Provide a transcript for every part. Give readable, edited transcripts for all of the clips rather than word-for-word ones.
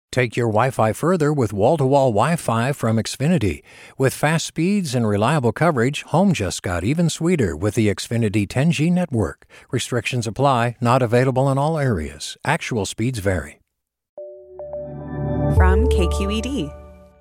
Take your Wi-Fi further with wall-to-wall Wi-Fi from Xfinity. With fast speeds and reliable coverage, home just got even sweeter with the Xfinity 10G network. Restrictions apply, not available in all areas. Actual speeds vary. From KQED.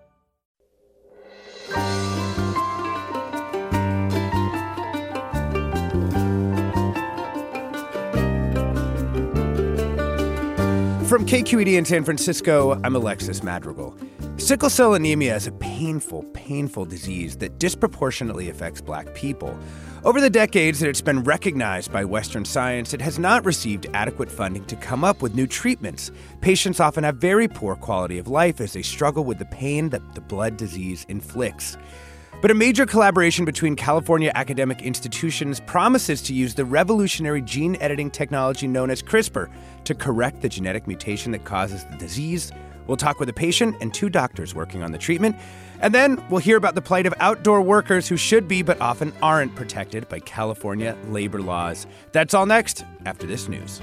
From KQED in San Francisco, I'm Alexis Madrigal. Sickle cell anemia is a painful disease that disproportionately affects Black people. Over the decades that it's been recognized by Western science, it has not received adequate funding to come up with new treatments. Patients often have very poor quality of life as they struggle with the pain that the blood disease inflicts. But a major collaboration between California academic institutions promises to use the revolutionary gene editing technology known as CRISPR to correct the genetic mutation that causes the disease. We'll talk with a patient and 2 doctors working on the treatment. And then we'll hear about the plight of outdoor workers who should be but often aren't protected by California labor laws. That's all next after this news.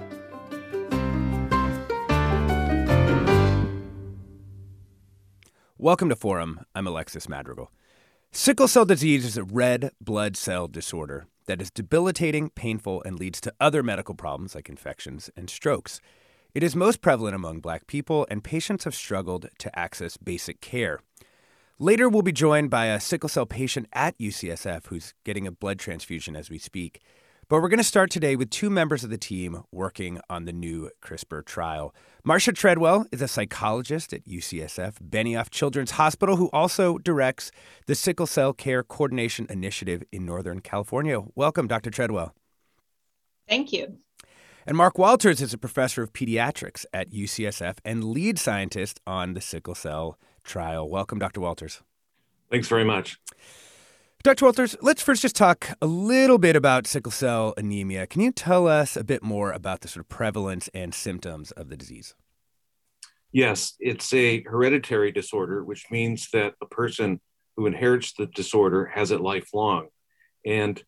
Welcome to Forum. I'm Alexis Madrigal. Sickle cell disease is a red blood cell disorder that is debilitating, painful, and leads to other medical problems like infections and strokes. It is most prevalent among Black people, and patients have struggled to access basic care. Later, we'll be joined by a sickle cell patient at UCSF who's getting a blood transfusion as we speak. But we're going to start today with 2 members of the team working on the new CRISPR trial. Marcia Treadwell is a psychologist at UCSF Benioff Children's Hospital who also directs the Sickle Cell Care Coordination Initiative in Northern California. Welcome, Dr. Treadwell. Thank you. And Mark Walters is a professor of pediatrics at UCSF and lead scientist on the sickle cell trial. Welcome, Dr. Walters. Thanks very much. Dr. Walters, let's first just talk a little bit about sickle cell anemia. Can you tell us a bit more about the sort of prevalence and symptoms of the disease? Yes, it's a hereditary disorder, which means that a person who inherits the disorder has it lifelong. And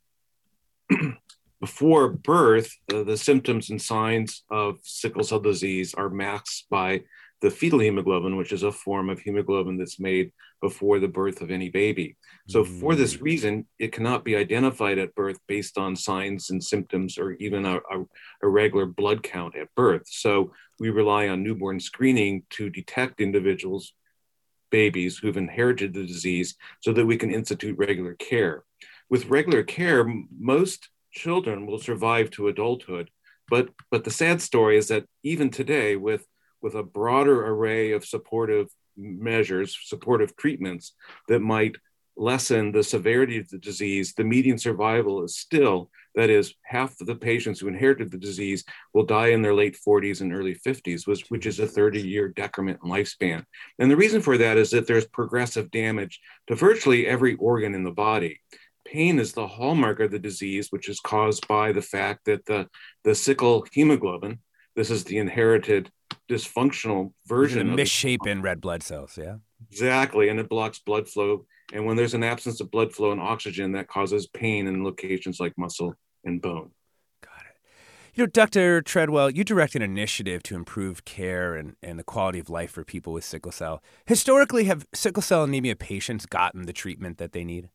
before birth, the symptoms and signs of sickle cell disease are masked by the fetal hemoglobin, which is a form of hemoglobin that's made before the birth of any baby. So for this reason, it cannot be identified at birth based on signs and symptoms or even a regular blood count at birth. So we rely on newborn screening to detect individuals, babies who've inherited the disease so that we can institute regular care. With regular care, most children will survive to adulthood. But the sad story is that even today, with a broader array of supportive measures, supportive treatments that might lessen the severity of the disease, the median survival is still, that is, half of the patients who inherited the disease will die in their late 40s and early 50s, which is a 30-year decrement in lifespan. And the reason for that is that there's progressive damage to virtually every organ in the body. Pain is the hallmark of the disease, which is caused by the fact that the sickle hemoglobin, this is the inherited dysfunctional version the of misshapen red blood cells, yeah? Exactly, and it blocks blood flow. And when there's an absence of blood flow and oxygen, that causes pain in locations like muscle and bone. Got it. You know, Dr. Treadwell, you direct an initiative to improve care and the quality of life for people with sickle cell. Historically, have sickle cell anemia patients gotten the treatment that they need?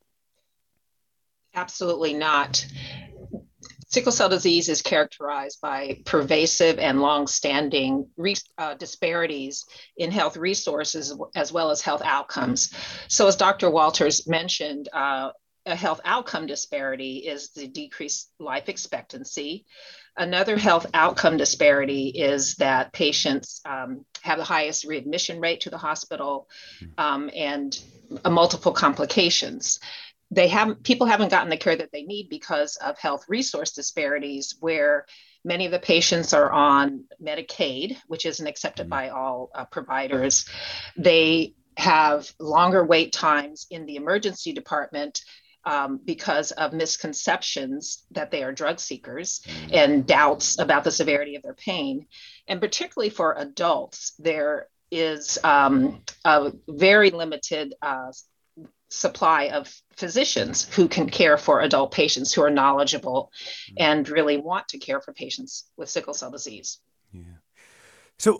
Absolutely not. Sickle cell disease is characterized by pervasive and long-standing disparities in health resources as well as health outcomes. So as Dr. Walters mentioned, a health outcome disparity is the decreased life expectancy. Another health outcome disparity is that patients have the highest readmission rate to the hospital and multiple complications. People haven't gotten the care that they need because of health resource disparities, where many of the patients are on Medicaid, which isn't accepted by all providers. They have longer wait times in the emergency department because of misconceptions that they are drug seekers and doubts about the severity of their pain. And particularly for adults, there is a very limited supply of physicians who can care for adult patients who are knowledgeable and really want to care for patients with sickle cell disease. Yeah. So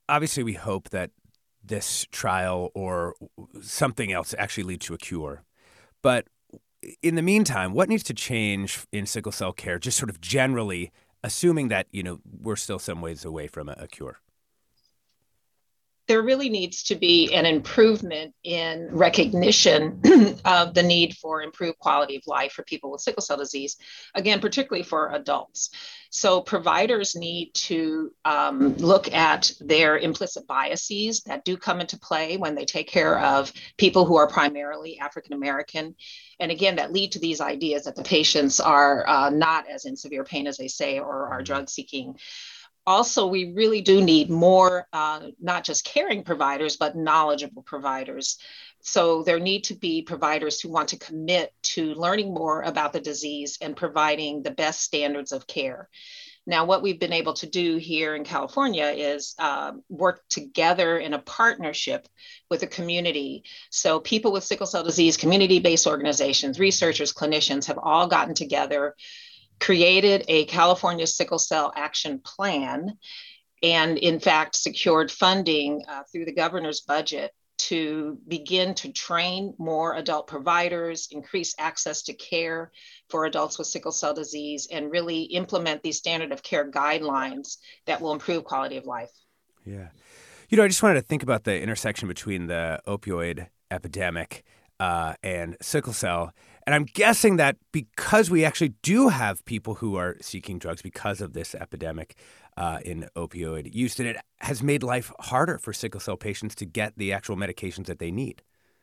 obviously we hope that this trial or something else actually leads to a cure. But in the meantime, what needs to change in sickle cell care, just sort of generally, assuming that, we're still some ways away from a cure? There really needs to be an improvement in recognition of the need for improved quality of life for people with sickle cell disease, again, particularly for adults. So providers need to look at their implicit biases that do come into play when they take care of people who are primarily African American. And again, that lead to these ideas that the patients are not as in severe pain as they say or are drug seeking. Also, we really do need more, not just caring providers, but knowledgeable providers. So there need to be providers who want to commit to learning more about the disease and providing the best standards of care. Now, what we've been able to do here in California is work together in a partnership with the community. So people with sickle cell disease, community-based organizations, researchers, clinicians have all gotten together, created a California Sickle Cell Action Plan, and in fact secured funding through the governor's budget to begin to train more adult providers, increase access to care for adults with sickle cell disease, and really implement these standard of care guidelines that will improve quality of life. Yeah. I just wanted to think about the intersection between the opioid epidemic and sickle cell. And I'm guessing that because we actually do have people who are seeking drugs because of this epidemic in opioid use, that it has made life harder for sickle cell patients to get the actual medications that they need.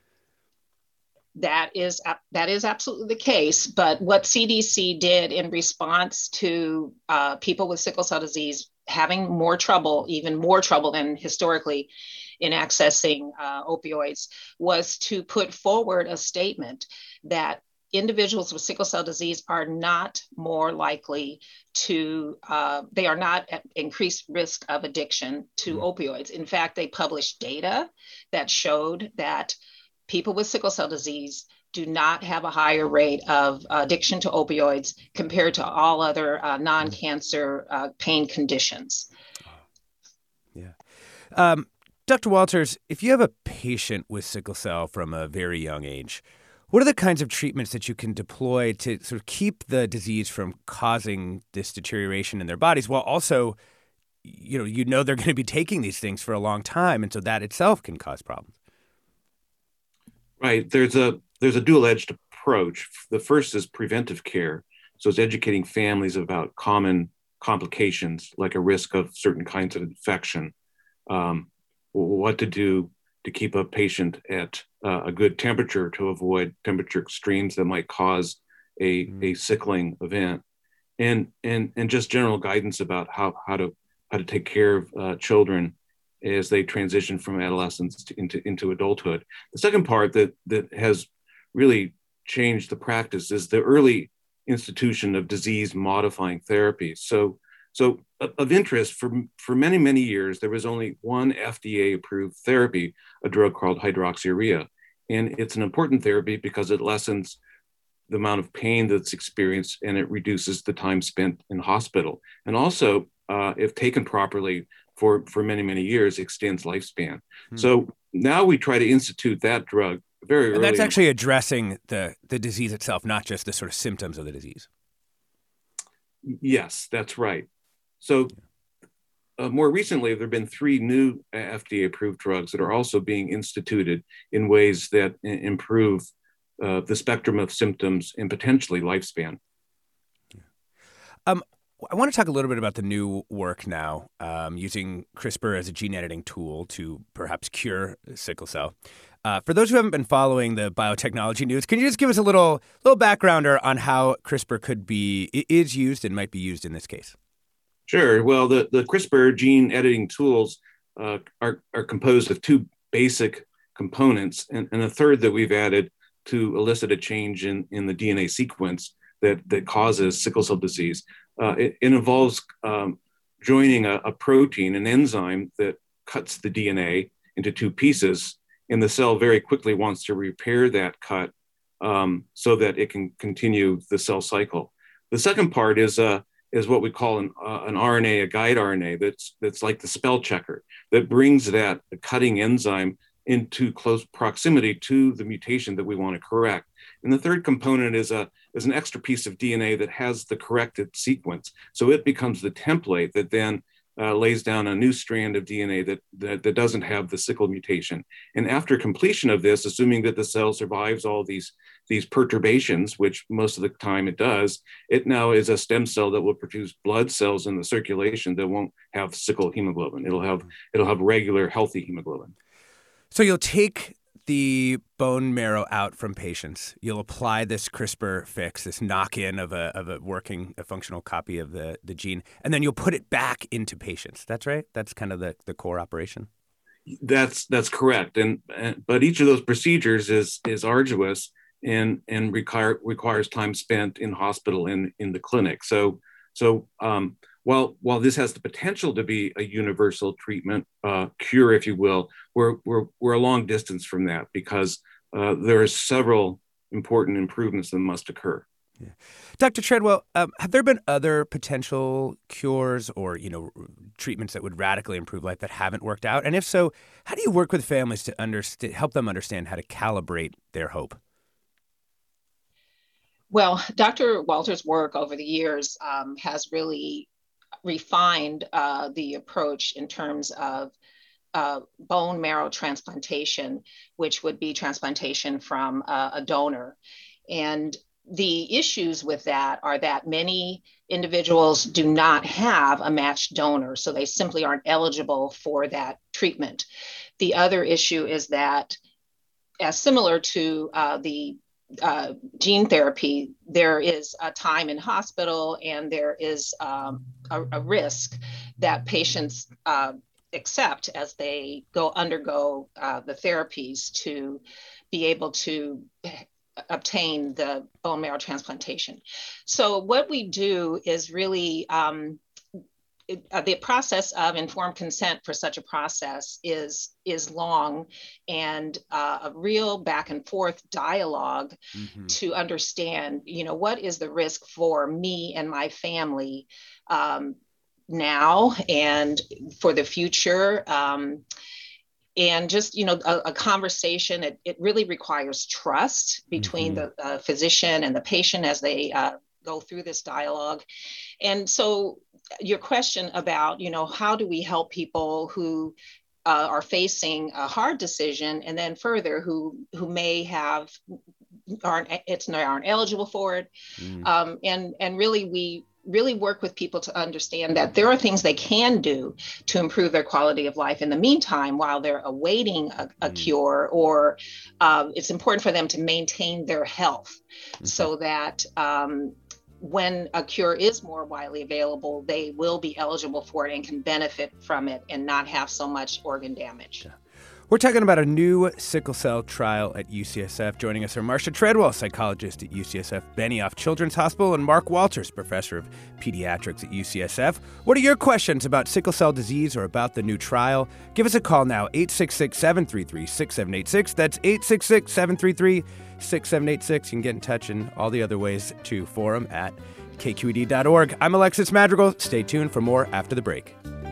That is absolutely the case. But what CDC did in response to people with sickle cell disease having more trouble, even more trouble than historically, in accessing opioids, was to put forward a statement that individuals with sickle cell disease are not more likely to, they are not at increased risk of addiction to opioids. In fact, they published data that showed that people with sickle cell disease do not have a higher rate of addiction to opioids compared to all other non-cancer pain conditions. Yeah. Dr. Walters, if you have a patient with sickle cell from a very young age, what are the kinds of treatments that you can deploy to sort of keep the disease from causing this deterioration in their bodies while also, they're going to be taking these things for a long time, and so that itself can cause problems? Right. There's a dual-edged approach. The first is preventive care. So it's educating families about common complications, like a risk of certain kinds of infection, what to do to keep a patient at a good temperature to avoid temperature extremes that might cause a sickling event, and just general guidance about how to take care of children as they transition from adolescence into adulthood. The second part that has really changed the practice is the early institution of disease modifying therapy. So of interest, for many, many years, there was only one FDA-approved therapy, a drug called hydroxyurea. And it's an important therapy because it lessens the amount of pain that's experienced, and it reduces the time spent in hospital. And also, if taken properly for many, many years, extends lifespan. So now we try to institute that drug very early. And that's actually addressing the disease itself, not just the sort of symptoms of the disease. Yes, that's right. So more recently, there have been 3 new FDA-approved drugs that are also being instituted in ways that improve the spectrum of symptoms and potentially lifespan. I want to talk a little bit about the new work now, using CRISPR as a gene editing tool to perhaps cure sickle cell. For those who haven't been following the biotechnology news, can you just give us a little backgrounder on how CRISPR is used and might be used in this case? Sure. Well, the CRISPR gene editing tools are composed of 2 basic components and a third that we've added to elicit a change in the DNA sequence that causes sickle cell disease. It involves joining a protein, an enzyme that cuts the DNA into 2 pieces, and the cell very quickly wants to repair that cut so that it can continue the cell cycle. The second part is is what we call an RNA, a guide RNA that's like the spell checker that brings that cutting enzyme into close proximity to the mutation that we want to correct. And the third component is an extra piece of DNA that has the corrected sequence. So it becomes the template that then lays down a new strand of DNA that doesn't have the sickle mutation. And after completion of this, assuming that the cell survives all these perturbations, which most of the time it does, it now is a stem cell that will produce blood cells in the circulation that won't have sickle hemoglobin. It'll have regular healthy hemoglobin. So you'll take the bone marrow out from patients. You'll apply this CRISPR fix, this knock-in of a functional copy of the gene, and then you'll put it back into patients. That's right? That's kind of the core operation? That's correct. But each of those procedures is arduous and requires time spent in hospital and in the clinic. So while this has the potential to be a universal treatment cure, if you will, we're a long distance from that because there are several important improvements that must occur. Yeah. Dr. Treadwell, have there been other potential cures or treatments that would radically improve life that haven't worked out? And if so, how do you work with families to help them understand how to calibrate their hope? Well, Dr. Walter's work over the years has really refined the approach in terms of bone marrow transplantation, which would be transplantation from a donor. And the issues with that are that many individuals do not have a matched donor, so they simply aren't eligible for that treatment. The other issue is that, as similar to the gene therapy, there is a time in hospital and there is a risk that patients accept as they undergo the therapies to be able to obtain the bone marrow transplantation. So what we do is really the process of informed consent for such a process is long and a real back and forth dialogue to understand, what is the risk for me and my family now and for the future. And just, a conversation, it really requires trust between the physician and the patient as they go through this dialogue. And so your question about, how do we help people who are facing a hard decision, and then further who may aren't eligible for it. And really, we really work with people to understand that there are things they can do to improve their quality of life in the meantime while they're awaiting a cure, or it's important for them to maintain their health so that when a cure is more widely available, they will be eligible for it and can benefit from it and not have so much organ damage. We're talking about a new sickle cell trial at UCSF. Joining us are Marcia Treadwell, psychologist at UCSF Benioff Children's Hospital, and Mark Walters, professor of pediatrics at UCSF. What are your questions about sickle cell disease or about the new trial? Give us a call now, 866-733-6786. That's 866-733-6786. You can get in touch in all the other ways to forum at kqed.org. I'm Alexis Madrigal. Stay tuned for more after the break.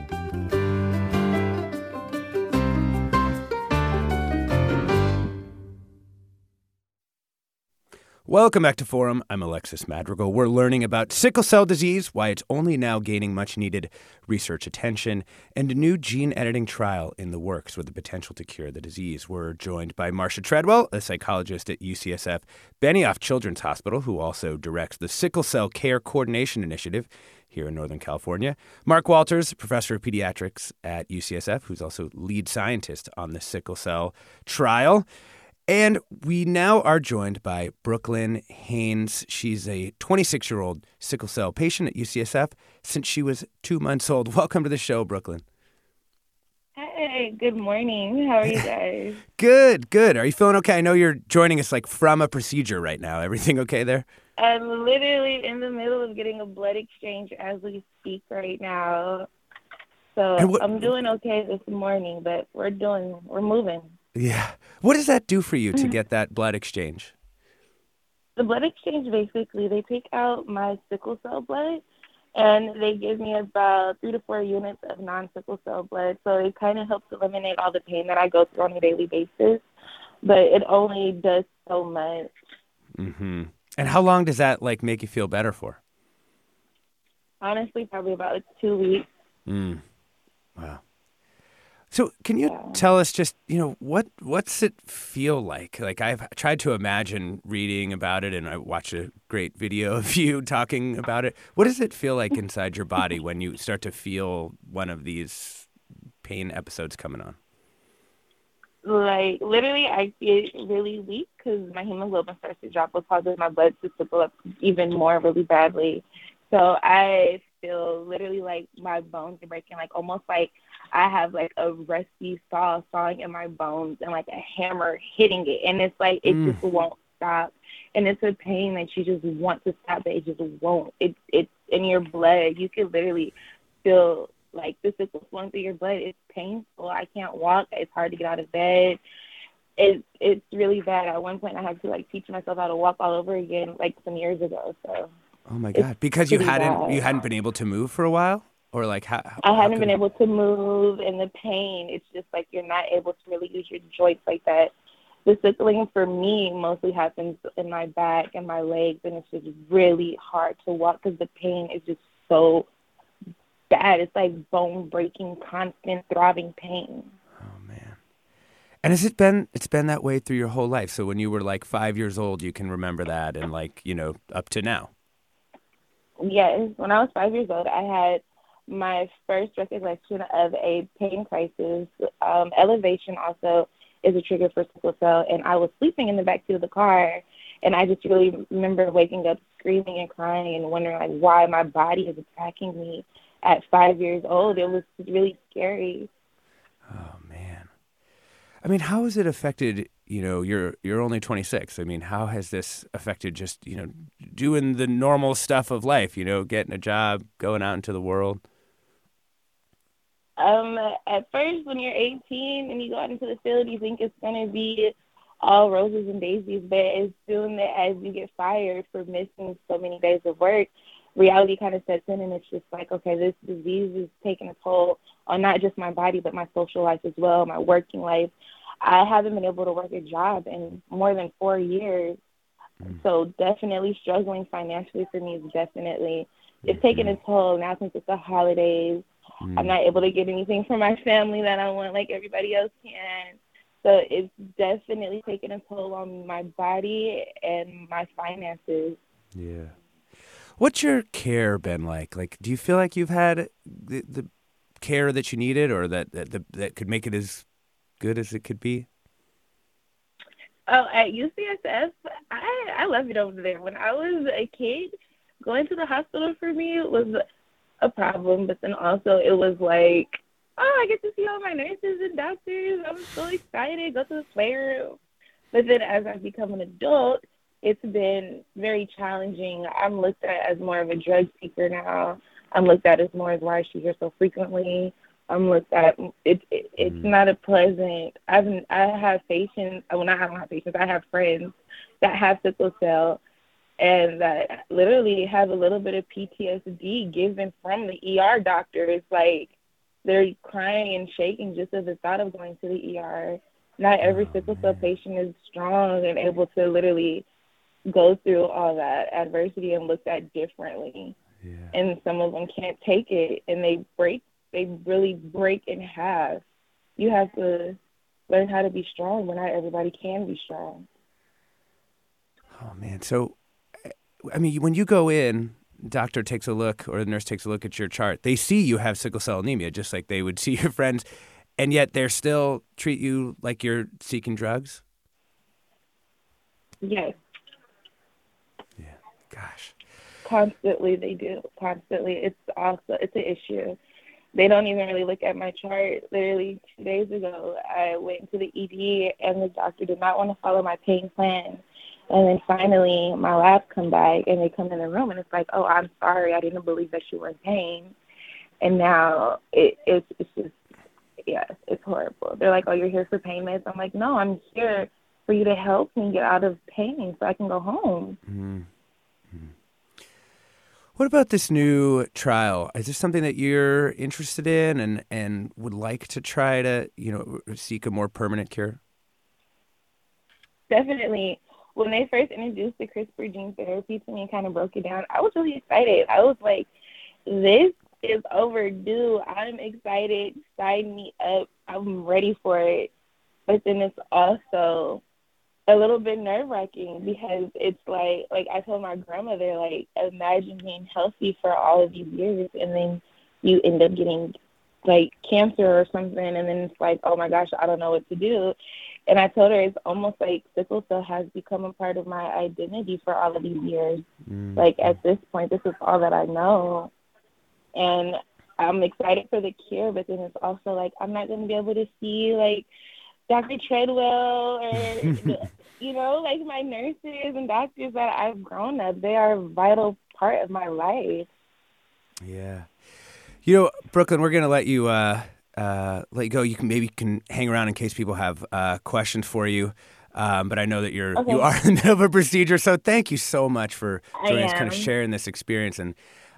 Welcome back to Forum. I'm Alexis Madrigal. We're learning about sickle cell disease, why it's only now gaining much-needed research attention, and a new gene editing trial in the works with the potential to cure the disease. We're joined by Marcia Treadwell, a psychologist at UCSF Benioff Children's Hospital, who also directs the Sickle Cell Care Coordination Initiative here in Northern California. Mark Walters, professor of pediatrics at UCSF, who's also lead scientist on the sickle cell trial. And we now are joined by Brooklyn Haynes. She's a 26-year-old sickle cell patient at UCSF since she was 2 months old. Welcome to the show, Brooklyn. Hey, good morning. How are you guys? Good. Are you feeling okay? I know you're joining us from a procedure right now. Everything okay there? I'm literally in the middle of getting a blood exchange as we speak right now. So I'm doing okay this morning, but we're moving. Yeah. What does that do for you to get that blood exchange? The blood exchange, basically, they take out my sickle cell blood, and they give me about 3 to 4 units of non-sickle cell blood. So it kind of helps eliminate all the pain that I go through on a daily basis, but it only does so much. Mm-hmm. And how long does that like make you feel better for? Honestly, probably about 2 weeks. Wow. So can you tell us just, what's it feel like? Like I've tried to imagine reading about it, and I watched a great video of you talking about it. What does it feel like inside your body when you start to feel one of these pain episodes coming on? Like, literally, I get really weak because my hemoglobin starts to drop, which causes my blood to trickle up even more really badly. So I feel literally like my bones are breaking, like almost like I have like a rusty saw sawing in my bones and like a hammer hitting it. And it's like it just won't stop. And it's a pain that you just want to stop, but it just won't. It's in your blood. You can literally feel like the sickle flowing through your blood. It's painful. I can't walk. It's hard to get out of bed. It's really bad. At one point, I had to like teach myself how to walk all over again, like some years ago. So. Oh my God! Because you hadn't been able to move for a while, or like how I hadn't been able to move, and the pain. It's just like you're not able to really use your joints like that. The sickling for me mostly happens in my back and my legs, and it's just really hard to walk because the pain is just so bad. It's like bone breaking, constant throbbing pain. Oh man! And it's been that way through your whole life. So when you were like 5 years old, you can remember that, and like up to now. Yes, when I was 5 years old, I had my first recollection of a pain crisis. Elevation also is a trigger for sickle cell, and I was sleeping in the backseat of the car, and I just really remember waking up screaming and crying and wondering like why my body is attacking me at 5 years old. It was really scary. Oh man, I mean, how has it affected? You're only 26. I mean, how has this affected just doing the normal stuff of life? Getting a job, going out into the world. At first, when you're 18 and you go out into the field, you think it's gonna be all roses and daisies. But as soon as you get fired for missing so many days of work, reality kind of sets in, and it's just like, okay, this disease is taking a toll on not just my body but my social life as well, my working life. I haven't been able to work a job in more than 4 years. So definitely struggling financially for me is definitely, it's taking a toll now since it's the holidays. I'm not able to get anything from my family that I want like everybody else can. So it's definitely taking a toll on my body and my finances. Yeah. What's your care been like? Like, do you feel like you've had the care that you needed, or that could make it as good as it could be? Oh, at UCSF, I love it over there. When I was a kid, going to the hospital for me was a problem, but then also it was like, oh, I get to see all my nurses and doctors. I'm so excited. Go to the playroom. But then as I've become an adult, it's been very challenging. I'm looked at as more of a drug seeker now. I'm looked at as more as why she's here so frequently. I'm looked at, it's not a pleasant, I have patients, well, not I don't have patients, I have friends that have sickle cell and that literally have a little bit of PTSD given from the ER doctor. It's like they're crying and shaking just at the thought of going to the ER. Not every sickle cell patient is strong and able to literally go through all that adversity and looked at differently. Yeah. And some of them can't take it, and they really break in half. You have to learn how to be strong, but not everybody can be strong. Oh, man. So, I mean, when you go in, doctor takes a look or the nurse takes a look at your chart. They see you have sickle cell anemia, just like they would see your friends, and yet they're still treat you like you're seeking drugs? Yes. Yeah. Gosh. Constantly, they do. Constantly. It's an issue. They don't even really look at my chart. Literally 2 days ago, I went into the ED, and the doctor did not want to follow my pain plan. And then finally, my labs come back, and they come in the room, and it's like, oh, I'm sorry. I didn't believe that you were in pain. And now it's just, yeah, it's horrible. They're like, oh, you're here for pain meds? I'm like, no, I'm here for you to help me get out of pain so I can go home. Mm-hmm. What about this new trial? Is this something that you're interested in and would like to try to, seek a more permanent cure? Definitely. When they first introduced the CRISPR gene therapy to me and kind of broke it down, I was really excited. I was like, this is overdue. I'm excited. Sign me up. I'm ready for it. But then it's also a little bit nerve-wracking because it's like I told my grandmother, like, imagine being healthy for all of these years and then you end up getting, like, cancer or something, and then it's like, oh, my gosh, I don't know what to do. And I told her it's almost like sickle cell has become a part of my identity for all of these years. Like, at this point, this is all that I know. And I'm excited for the cure, but then it's also like I'm not going to be able to see, like, Dr. Treadwell or, like my nurses and doctors that I've grown up. They are a vital part of my life. Yeah. Brooklyn, we're going to let you go. You can hang around in case people have questions for you. But I know that you are in the middle of a procedure. So thank you so much for joining us, kind of sharing this experience and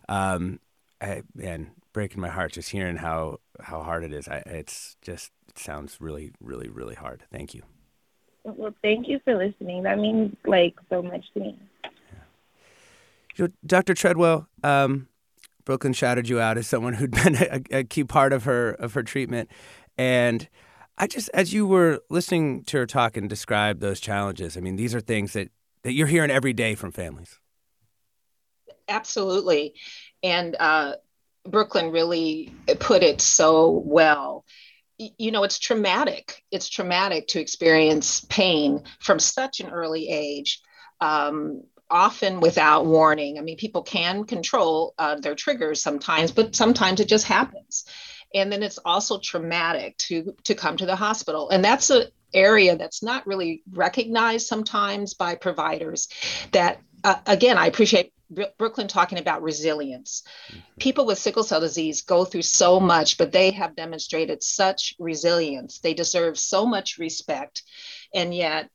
breaking my heart just hearing how hard it is. It sounds really, really, really hard. Thank you. Well, thank you for listening. That means so much to me. Yeah. Dr. Treadwell, Brooklyn shouted you out as someone who'd been a key part of her treatment. And as you were listening to her talk and describe those challenges, I mean, these are things that you're hearing every day from families. Absolutely. And Brooklyn really put it so well. It's traumatic. It's traumatic to experience pain from such an early age, often without warning. I mean, people can control their triggers sometimes, but sometimes it just happens. And then it's also traumatic to come to the hospital. And that's an area that's not really recognized sometimes by providers. That, again, I appreciate Brooklyn talking about resilience. People with sickle cell disease go through so much, but they have demonstrated such resilience. They deserve so much respect. And yet,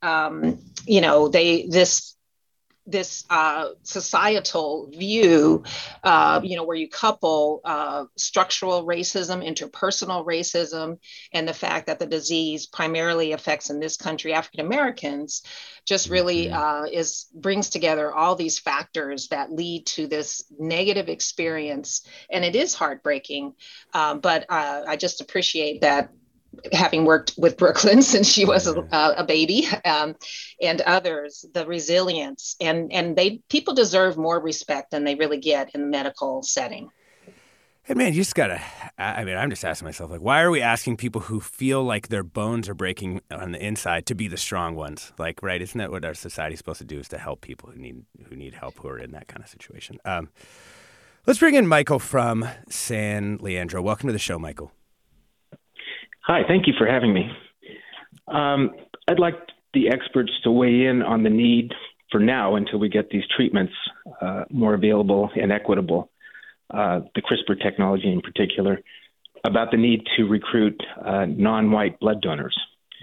this societal view, where you couple structural racism, interpersonal racism, and the fact that the disease primarily affects in this country African Americans, just really brings together all these factors that lead to this negative experience, and it is heartbreaking. But I just appreciate that. Having worked with Brooklyn since she was a baby, and others, the resilience, and people deserve more respect than they really get in the medical setting. And man, you just I'm just asking myself, why are we asking people who feel like their bones are breaking on the inside to be the strong ones? Right? Isn't that what our society's supposed to do, is to help people who need help, who are in that kind of situation? Let's bring in Michael from San Leandro. Welcome to the show, Michael. Hi, thank you for having me. I'd like the experts to weigh in on the need for now, until we get these treatments more available and equitable, the CRISPR technology in particular, about the need to recruit non-white blood donors.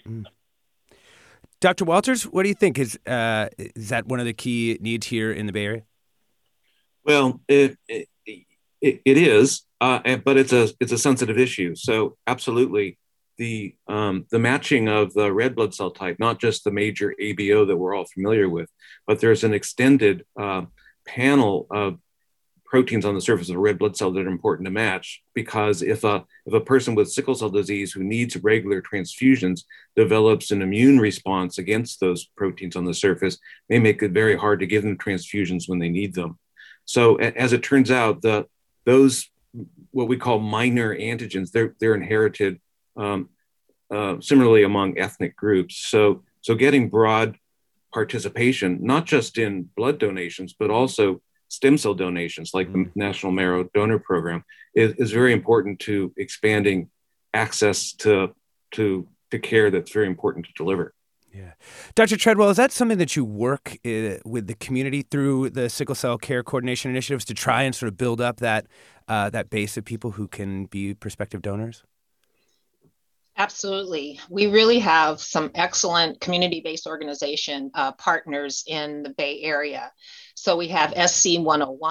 Dr. Walters, what do you think? Is that one of the key needs here in the Bay Area? Well, it is, but it's a sensitive issue. So absolutely. The matching of the red blood cell type, not just the major ABO that we're all familiar with, but there's an extended panel of proteins on the surface of a red blood cell that are important to match. Because if a person with sickle cell disease who needs regular transfusions develops an immune response against those proteins on the surface, may make it very hard to give them transfusions when they need them. So as it turns out, those what we call minor antigens, they're inherited similarly among ethnic groups. So getting broad participation, not just in blood donations, but also stem cell donations like the National Marrow Donor Program is very important to expanding access to care that's very important to deliver. Yeah. Dr. Treadwell, is that something that you work with the community through the Sickle Cell Care Coordination Initiatives to try and sort of build up that base of people who can be prospective donors? Absolutely. We really have some excellent community-based organization partners in the Bay Area. So we have SC 101,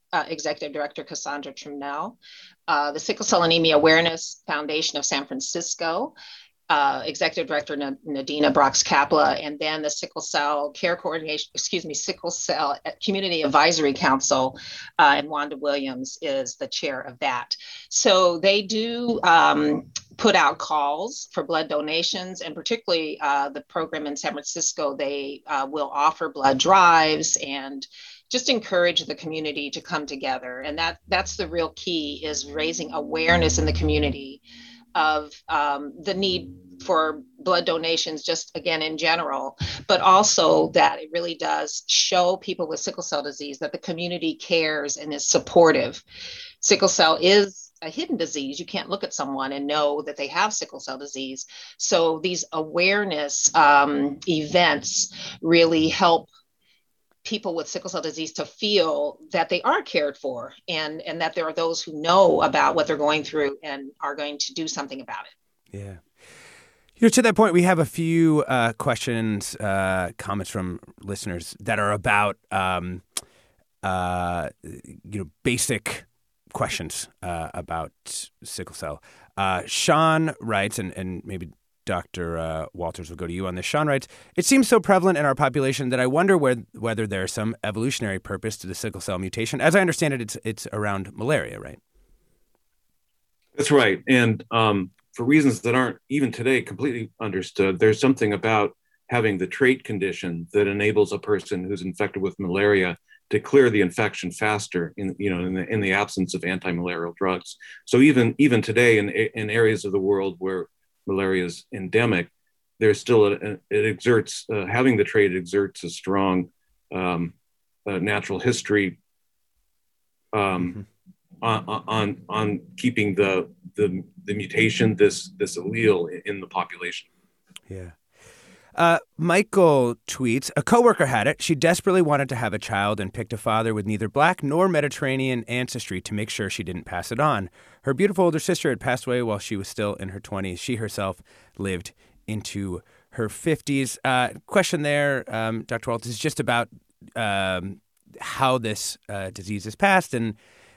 Executive Director Cassandra Trumnell, the Sickle Cell Anemia Awareness Foundation of San Francisco, Executive Director Nadina Brox-Kapla, and then the Sickle Cell Sickle Cell Community Advisory Council, and Wanda Williams is the chair of that. So they do put out calls for blood donations, and particularly the program in San Francisco, they will offer blood drives and just encourage the community to come together. And that's the real key, is raising awareness in the community of the need for blood donations, just again in general, but also that it really does show people with sickle cell disease that the community cares and is supportive. Sickle cell is a hidden disease. You can't look at someone and know that they have sickle cell disease. So these awareness events really help people with sickle cell disease to feel that they are cared for, and that there are those who know about what they're going through and are going to do something about it. Yeah. To that point, we have a few questions, comments from listeners that are about, basic questions about sickle cell. Sean writes, and maybe Dr. Walters will go to you on this. Sean writes, "It seems so prevalent in our population that I wonder whether there's some evolutionary purpose to the sickle cell mutation. As I understand it, it's around malaria, right?" That's right. And for reasons that aren't even today completely understood, there's something about having the trait condition that enables a person who's infected with malaria to clear the infection faster in the absence of anti-malarial drugs. So even today in areas of the world where malaria is endemic, there's still having the trait exerts a strong natural history on keeping the mutation, this allele in the population. Yeah. Michael tweets, "A coworker had it. She desperately wanted to have a child and picked a father with neither Black nor Mediterranean ancestry to make sure she didn't pass it on. Her beautiful older sister had passed away while she was still in her 20s. She herself lived into her 50s. Question there, Dr. Walters, is just about how this disease is passed and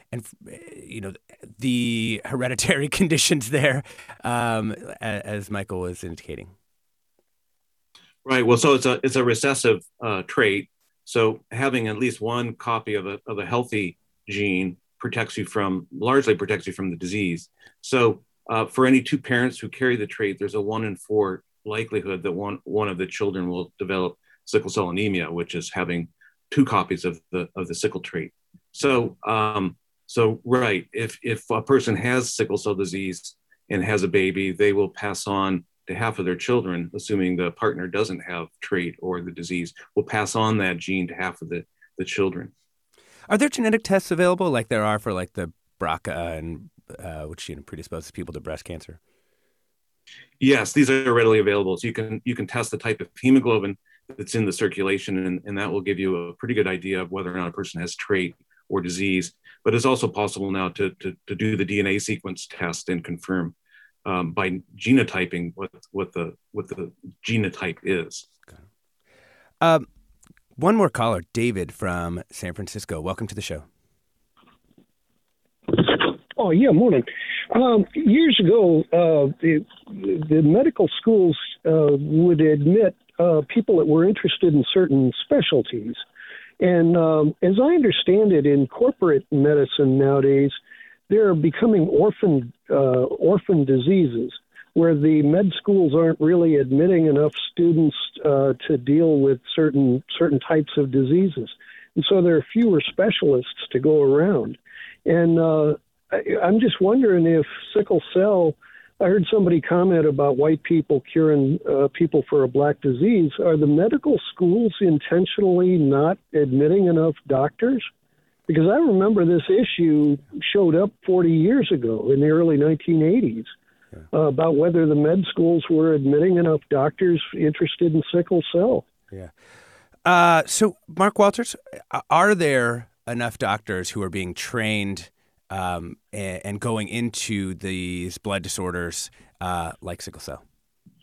the hereditary conditions there, as Michael was indicating. Right. Well, so it's a recessive trait. So having at least one copy of a healthy gene largely protects you from the disease. So for any two parents who carry the trait, there's a 1 in 4 likelihood that one of the children will develop sickle cell anemia, which is having 2 copies of the sickle trait. So right, if a person has sickle cell disease and has a baby, they will pass on to half of their children, assuming the partner doesn't have trait or the disease, will pass on that gene to half of the children. Are there genetic tests available like there are for like the BRCA and which predisposes people to breast cancer? Yes, these are readily available. So you can test the type of hemoglobin that's in the circulation, and that will give you a pretty good idea of whether or not a person has trait or disease. But it's also possible now to do the DNA sequence test and confirm by genotyping what the genotype is. Okay. One more caller, David from San Francisco. Welcome to the show. Oh, yeah, morning. Years ago, the medical schools would admit people that were interested in certain specialties. And as I understand it, in corporate medicine nowadays, they're becoming orphan diseases where the med schools aren't really admitting enough students to deal with certain types of diseases. And so there are fewer specialists to go around. And I'm just wondering if sickle cell, I heard somebody comment about white people curing people for a black disease. Are the medical schools intentionally not admitting enough doctors? Because I remember this issue showed up 40 years ago in the early 1980s about whether the med schools were admitting enough doctors interested in sickle cell. Yeah. So, Mark Walters, are there enough doctors who are being trained and going into these blood disorders like sickle cell?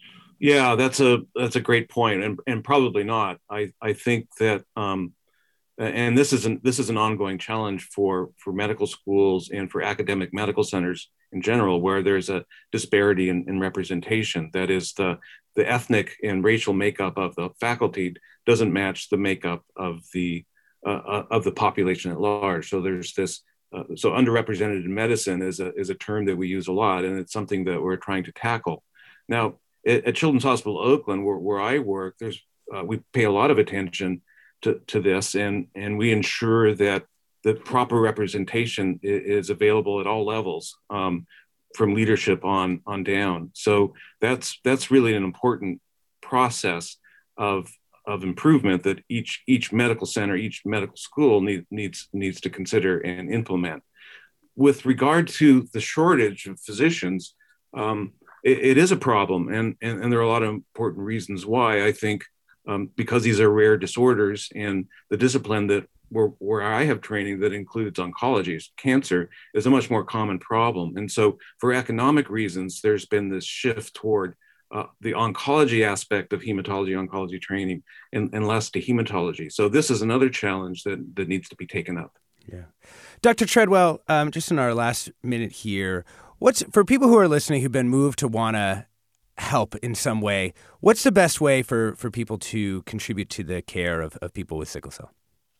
Yeah, that's a great point, and probably not. I think that and this is an ongoing challenge for medical schools and for academic medical centers in general, where there's a disparity in representation. That is, the ethnic and racial makeup of the faculty doesn't match the makeup of the population at large. So there's this. So underrepresented in medicine is a term that we use a lot, and it's something that we're trying to tackle. Now, at Children's Hospital Oakland, where I work, we pay a lot of attention to this, and we ensure that the proper representation is available at all levels, from leadership on down. So that's really an important process of improvement that each medical center, each medical school needs to consider and implement. With regard to the shortage of physicians, it is a problem, and there are a lot of important reasons why. I think because these are rare disorders, and the discipline that where I have training that includes oncology, cancer is a much more common problem. And so for economic reasons, there's been this shift toward the oncology aspect of hematology-oncology training and less to hematology. So this is another challenge that needs to be taken up. Yeah. Dr. Treadwell, just in our last minute here, for people who are listening who've been moved to want to help in some way, what's the best way for people to contribute to the care of people with sickle cell?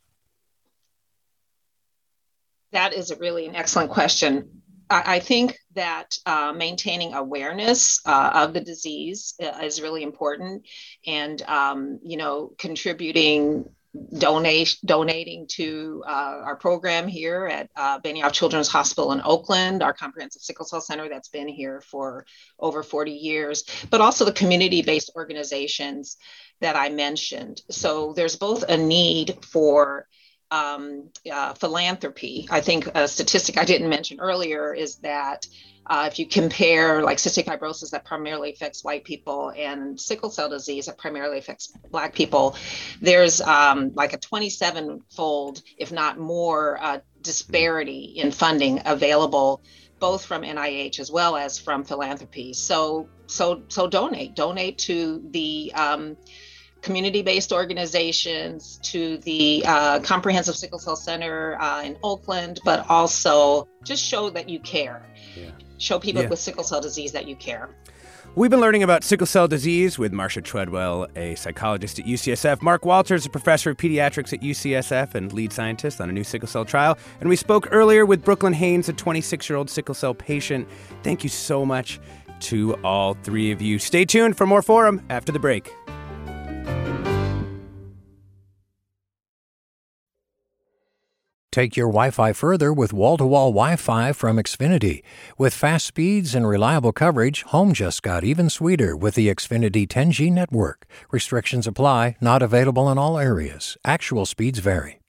That is really an excellent question. I think that maintaining awareness of the disease is really important, and contributing, donating to our program here at Benioff Children's Hospital in Oakland, our comprehensive sickle cell center that's been here for over 40 years, but also the community-based organizations that I mentioned. So there's both a need for philanthropy. I think a statistic I didn't mention earlier is that if you compare like cystic fibrosis that primarily affects white people and sickle cell disease that primarily affects Black people, there's like a 27-fold, if not more, disparity in funding available, both from NIH as well as from philanthropy. So donate to the community-based organizations, to the Comprehensive Sickle Cell Center in Oakland, but also just show that you care. Yeah. Show people with sickle cell disease that you care. We've been learning about sickle cell disease with Marcia Treadwell, a psychologist at UCSF. Mark Walters, a professor of pediatrics at UCSF and lead scientist on a new sickle cell trial. And we spoke earlier with Brooklyn Haynes, a 26-year-old sickle cell patient. Thank you so much to all three of you. Stay tuned for more Forum after the break. Take your Wi-Fi further with wall-to-wall Wi-Fi from Xfinity. With fast speeds and reliable coverage, home just got even sweeter with the Xfinity 10G network. Restrictions apply, not available in all areas. Actual speeds vary.